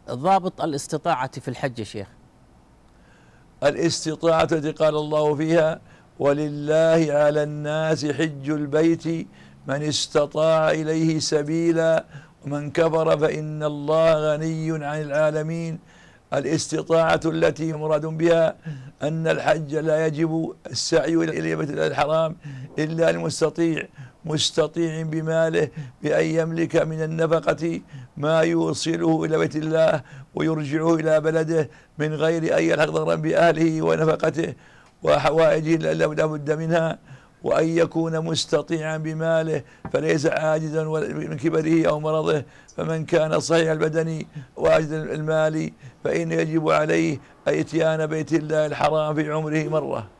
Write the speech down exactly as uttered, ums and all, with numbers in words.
ضابط الاستطاعة في الحج يا شيخ؟ الاستطاعة التي قال الله فيها: ولله على الناس حج البيت من استطاع إليه سبيلا ومن كفر فإن الله غني عن العالمين. الاستطاعة التي مراد بها أن الحج لا يجب السعي إلى بيت الله الحرام إلا المستطيع، مستطيع بماله بأن يملك من النفقة ما يوصله إلى بيت الله ويرجعه إلى بلده من غير أن يلحق ضررا بأهله ونفقته وحوائجه لا بد منها، وأن يكون مستطيعا بماله فليس عاجزا من كبره أو مرضه. فمن كان صحيح البدن واجد المال فإن يجب عليه أتيان بيت الله الحرام في عمره مرة.